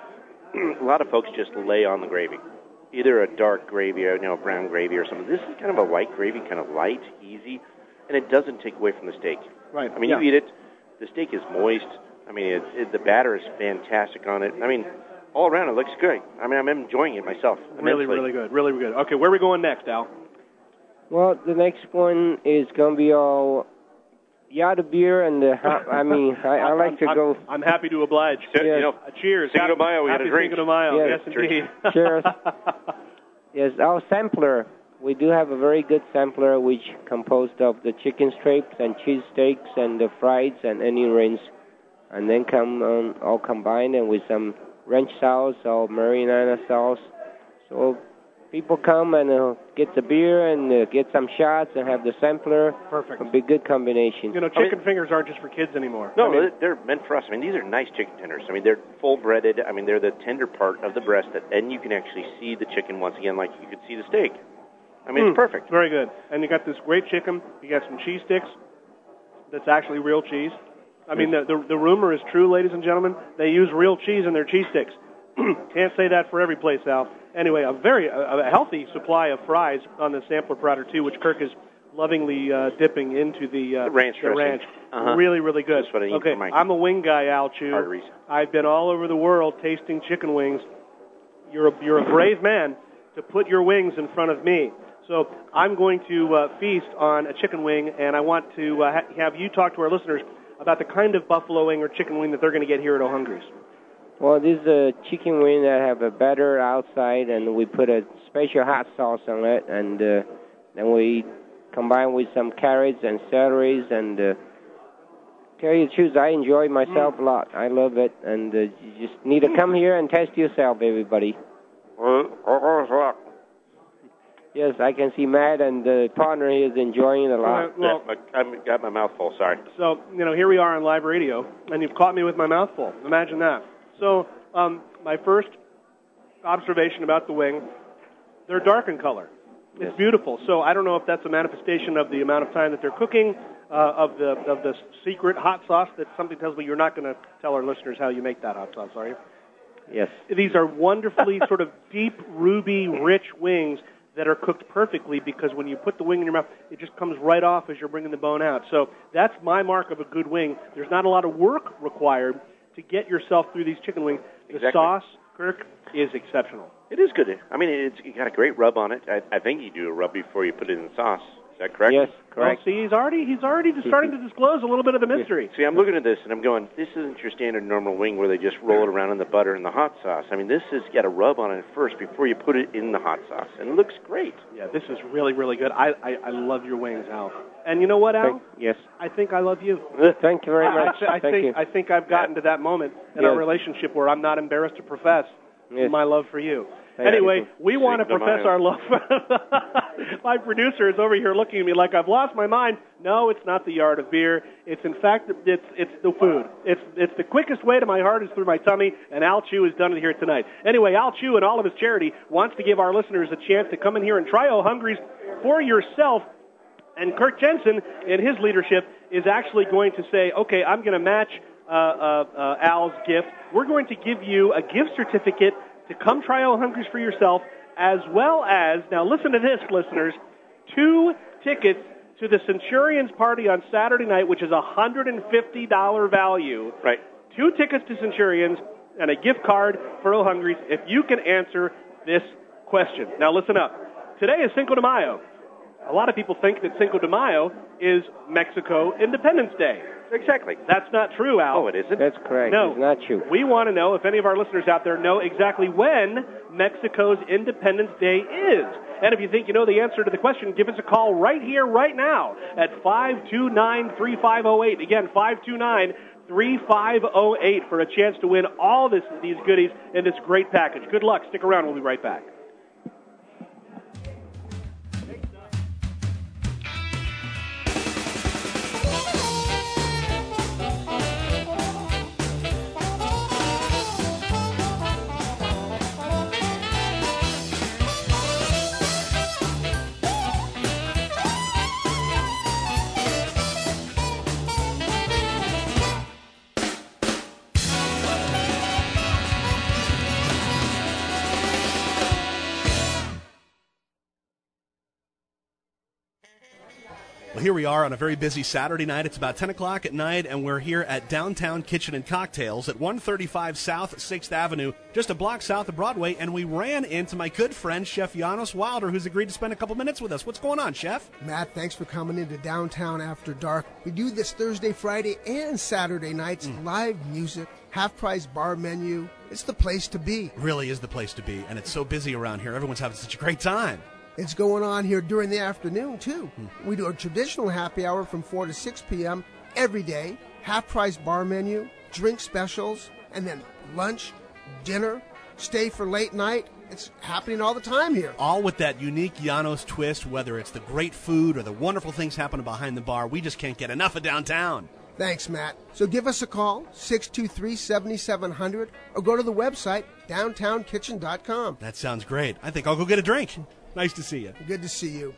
a lot of folks just lay on the gravy, either a dark gravy or brown gravy or something. This is kind of a white gravy, kind of light, easy, and it doesn't take away from the steak. Right. I mean, you eat it, the steak is moist. I mean, the batter is fantastic on it. I mean, all around it looks great. I mean, I'm enjoying it myself. Really, really good. Really, really good. Okay, where are we going next, Al? Well, the next one is going to be all Yada beer, and I like to go. I'm happy to oblige. Yes. Cheers. Cinco de Mayo, we had a drink. Cinco de Mayo. Yes, indeed. Cheers. Yes, our sampler. We do have a very good sampler, which composed of the chicken strips and cheese steaks and the fries and onion rings, and then all combined and with some ranch sauce or marinara sauce. So people come and get the beer and get some shots and have the sampler. Perfect. A big good combination. Chicken fingers aren't just for kids anymore. No, they're meant for us. I mean, these are nice chicken tenders. I mean, they're full-breaded. I mean, they're the tender part of the breast, and you can actually see the chicken once again like you could see the steak. I mean, it's perfect. Very good. And you got this great chicken. You got some cheese sticks that's actually real cheese. I mean, the rumor is true, ladies and gentlemen. They use real cheese in their cheese sticks. Can't say that for every place, Al. Anyway, a healthy supply of fries on the sampler platter, too, which Kirk is lovingly dipping into the ranch. Really, really good. That's what I eat okay, for my I'm a wing guy, Al Chu. arteries. I've been all over the world tasting chicken wings. You're a brave man to put your wings in front of me. So I'm going to feast on a chicken wing, and I want to have you talk to our listeners about the kind of buffalo wing or chicken wing that they're going to get here at O'Hungry's. Well, this is a chicken wing that have a batter outside, and we put a special hot sauce on it, and then we combine with some carrots and celeries, and tell you the truth, I enjoy myself a lot. I love it, and you just need to come here and test yourself, everybody. Yes, I can see Matt and the partner is enjoying it a lot. Well, I've got my mouth full, sorry. So, here we are on live radio, and you've caught me with my mouth full. Imagine that. So, my first observation about the wing. They're dark in color. It's beautiful. So I don't know if that's a manifestation of the amount of time that they're cooking, of the secret hot sauce that something tells me you're not going to tell our listeners how you make that hot sauce, are you? Yes. These are wonderfully sort of deep, ruby, rich wings that are cooked perfectly because when you put the wing in your mouth, it just comes right off as you're bringing the bone out. So that's my mark of a good wing. There's not a lot of work required to get yourself through these chicken wings. The sauce, Kirk, is exceptional. It is good. I mean, it's got a great rub on it. I think you do a rub before you put it in the sauce. Is that correct? Yes, correct. Well, see, he's already starting to disclose a little bit of the mystery. See, I'm looking at this and I'm going, this isn't your standard normal wing where they just roll it around in the butter and the hot sauce. I mean, this has got a rub on it first before you put it in the hot sauce, and it looks great. Yeah, this is really, really good. I love your wings, Al. And you know what, Al? Yes. I think I love you. Thank you very much. I think I've gotten to that moment in our relationship where I'm not embarrassed to profess my love for you. Anyway, we want to profess our love. My producer is over here looking at me like I've lost my mind. No, it's not the yard of beer. It's in fact it's the food. It's the quickest way to my heart is through my tummy, and Al Chu has done it here tonight. Anyway, Al Chu and all of his charity wants to give our listeners a chance to come in here and try O'Hungry's for yourself. And Kirk Jensen, in his leadership, is actually going to say, okay, I'm going to match Al's gift. We're going to give you a gift certificate to come try O'Hungry's for yourself, as well as, now listen to this, listeners, 2 tickets to the Centurions party on Saturday night, which is a $150 value. Right. 2 tickets to Centurions and a gift card for O'Hungry's if you can answer this question. Now listen up. Today is Cinco de Mayo. A lot of people think that Cinco de Mayo is Mexico Independence Day. Exactly. That's not true, Al. Oh, it isn't? That's correct. No. It's not true. We want to know if any of our listeners out there know exactly when Mexico's Independence Day is. And if you think you know the answer to the question, give us a call right here, right now at 529-3508. Again, 529-3508 for a chance to win all these goodies in this great package. Good luck. Stick around. We'll be right back. Well, here we are on a very busy Saturday night. It's about 10 o'clock at night, and we're here at Downtown Kitchen and Cocktails at 135 South 6th Avenue, just a block south of Broadway, and we ran into my good friend, Chef Janos Wilder, who's agreed to spend a couple minutes with us. What's going on, Chef? Matt, thanks for coming into Downtown After Dark. We do this Thursday, Friday, and Saturday nights, live music, half-price bar menu. It's the place to be. It really is the place to be, and it's so busy around here. Everyone's having such a great time. It's going on here during the afternoon, too. We do a traditional happy hour from 4 to 6 p.m. every day, half-price bar menu, drink specials, and then lunch, dinner, stay for late night. It's happening all the time here. All with that unique Janos twist, whether it's the great food or the wonderful things happening behind the bar. We just can't get enough of downtown. Thanks, Matt. So give us a call, 623-7700, or go to the website, downtownkitchen.com. That sounds great. I think I'll go get a drink. Nice to see you. Good to see you.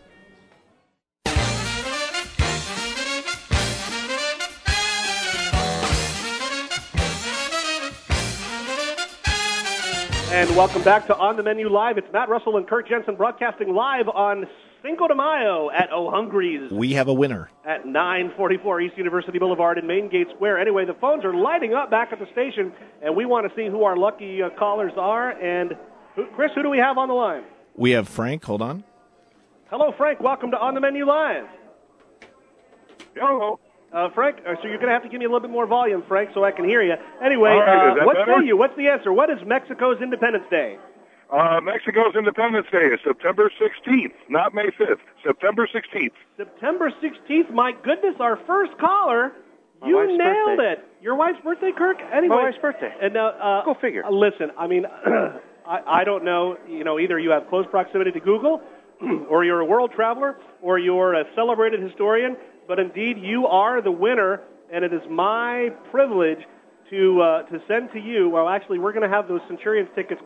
And welcome back to On the Menu Live. It's Matt Russell and Kirk Jensen broadcasting live on Cinco de Mayo at O'Hungry's. We have a winner. At 944 East University Boulevard in Main Gate Square. Anyway, the phones are lighting up back at the station, and we want to see who our lucky callers are. And, Chris, who do we have on the line? We have Frank. Hold on. Hello, Frank. Welcome to On the Menu Live. Hello. Frank, so you're going to have to give me a little bit more volume, Frank, so I can hear you. Anyway, right, what say you? What's the answer? What is Mexico's Independence Day? Mexico's Independence Day is September 16th, not May 5th. September 16th. September 16th. My goodness, our first caller. You nailed it. Your wife's birthday, Kirk? Anyway, My wife's birthday. And go figure. Listen, I mean, I don't know. You know, either you have close proximity to Google, or you're a world traveler, or you're a celebrated historian. But indeed, you are the winner, and it is my privilege to send to you. Well, actually, we're going to have those Centurions tickets, Kirk,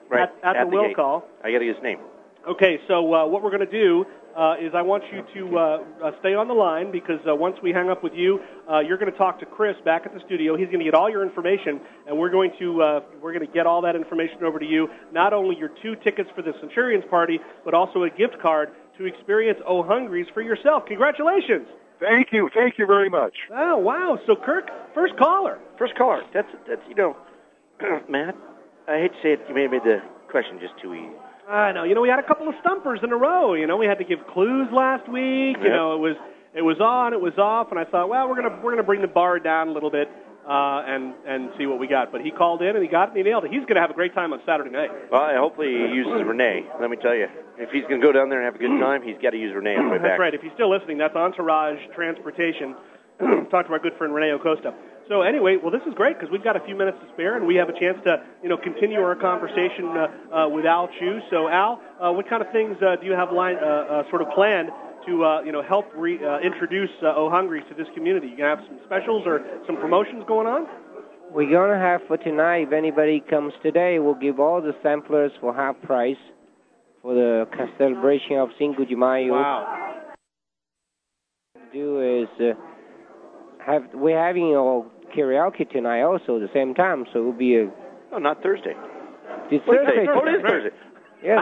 Right. at the will gate. call. I got to get his name. Okay, so what we're going to do is I want you to stay on the line because once we hang up with you, you're going to talk to Chris back at the studio. He's going to get all your information, and we're going to get all that information over to you. Not only your 2 tickets for the Centurions party, but also a gift card to experience O'Hungry's for yourself. Congratulations! Thank you very much. Oh wow! So Kirk, first caller. That's Matt. I hate to say it, you may have made the question just too easy. I know. We had a couple of stumpers in a row. We had to give clues last week. Yep. It was on, it was off, and I thought, well, we're gonna bring the bar down a little bit and see what we got. But he called in and he got it and he nailed it. He's gonna have a great time on Saturday night. Well, hopefully he uses Renee. Let me tell you, if he's gonna go down there and have a good time, he's got to use Renee on the way back. That's right. If he's still listening, that's Entourage Transportation. Talk to our good friend Renee Acosta. So anyway, well, this is great because we've got a few minutes to spare, and we have a chance to, continue our conversation with Al Chu. So, Al, what kind of things do you have sort of planned to, help introduce O'Hungry's to this community? You gonna have some specials or some promotions going on? We're going to have for tonight, if anybody comes today, we'll give all the samplers for half price for the celebration of Cinco de Mayo. Wow. What we're having karaoke tonight also at the same time, so it'll be No, not Thursday. It's Thursday. Oh, it is Thursday. Yes.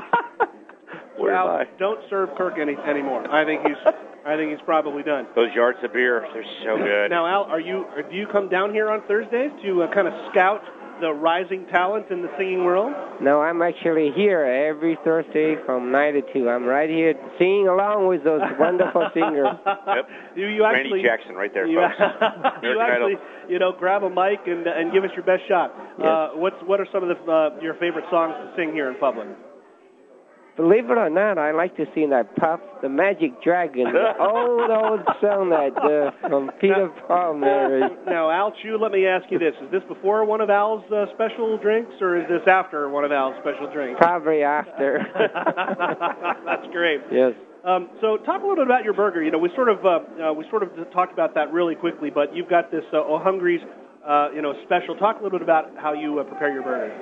Al, don't serve Kirk anymore. I think he's probably done. Those yards of beer, they're so good. Now, Al, do you come down here on Thursdays to kind of scout the rising talent in the singing world? No, I'm actually here every Thursday from 9 to 2. I'm right here singing along with those wonderful singers. Yep. You actually, Randy Jackson right there, you, folks. you actually, grab a mic and give us your best shot. Yes. What are some of your favorite songs to sing here in public? Believe it or not, I like to sing that Puff the Magic Dragon, the old song that from Peter Pan there. Now, Al Chu, let me ask you this. Is this before one of Al's special drinks, or is this after one of Al's special drinks? Probably after. That's great. Yes. So talk a little bit about your burger. We sort of talked about that really quickly, but you've got this O'Hungry's special. Talk a little bit about how you prepare your burger.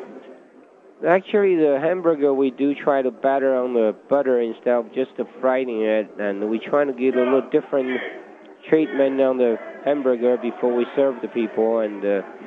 Actually, the hamburger, we do try to batter on the butter instead of just frying it, and we try to get a little different treatment on the hamburger before we serve the people, and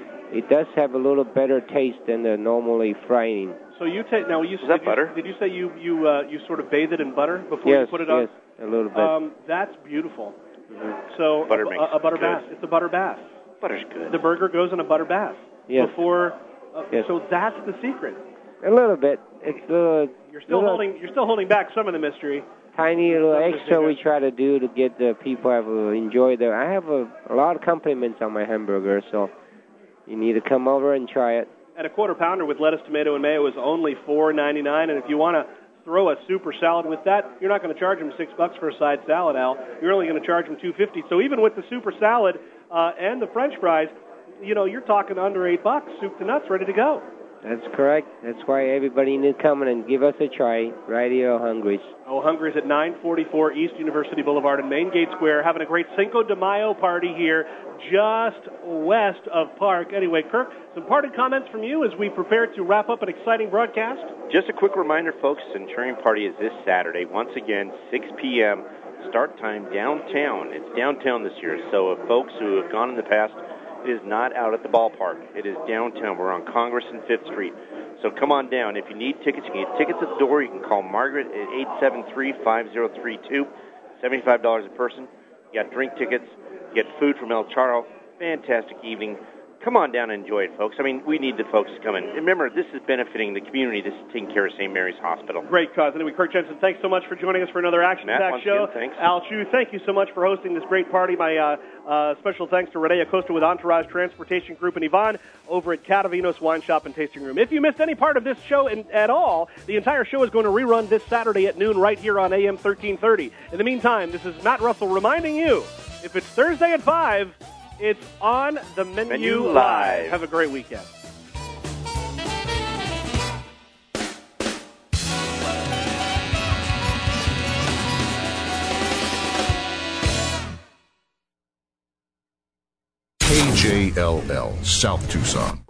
it does have a little better taste than the normally frying. So you take now. Is that butter? Did you say you sort of bathe it in butter before you put it on? Yes, a little bit. That's beautiful. Mm-hmm. So butter makes a butter good. bath. It's a butter bath. Butter's good. The burger goes in a butter bath. Yes. Before. Yes. So that's the secret. A little bit. It's You're still holding back some of the mystery. Tiny little extra we try to do to get the people to enjoy the. I have a lot of compliments on my hamburger, so you need to come over and try it. And a quarter pounder with lettuce, tomato, and mayo is only $4.99. And if you want to throw a super salad with that, you're not going to charge them $6 for a side salad, Al. You're only going to charge them $2.50. So even with the super salad and the French fries, you're talking under $8, soup to nuts, ready to go. That's correct. That's why everybody needs to come in and give us a try right here at O'Hungry's. O'Hungry's at 944 East University Boulevard in Main Gate Square, having a great Cinco de Mayo party here just west of Park. Anyway, Kirk, some parting comments from you as we prepare to wrap up an exciting broadcast? Just a quick reminder, folks, Centurion Party is this Saturday. Once again, 6 p.m. start time downtown. It's downtown this year, so folks who have gone in the past, it is not out at the ballpark. It is downtown. We're on Congress and 5th Street. So come on down. If you need tickets, you can get tickets at the door. You can call Margaret at 873-5032. $75 a person. You got drink tickets. You get food from El Charro. Fantastic evening. Come on down and enjoy it, folks. I mean, we need the folks to come in. Remember, this is benefiting the community. This is taking care of St. Mary's Hospital. Great cause. Anyway, Kirk Jensen, thanks so much for joining us for another action-packed show. Again, thanks. Al Chu, thank you so much for hosting this great party. My special thanks to Renee Acosta with Entourage Transportation Group and Yvonne over at Catavinos Wine Shop and Tasting Room. If you missed any part of this show at all, the entire show is going to rerun this Saturday at noon right here on AM 1330. In the meantime, this is Matt Russell reminding you, if it's Thursday at 5, it's On the Menu Live. Have a great weekend. KJLL, South Tucson.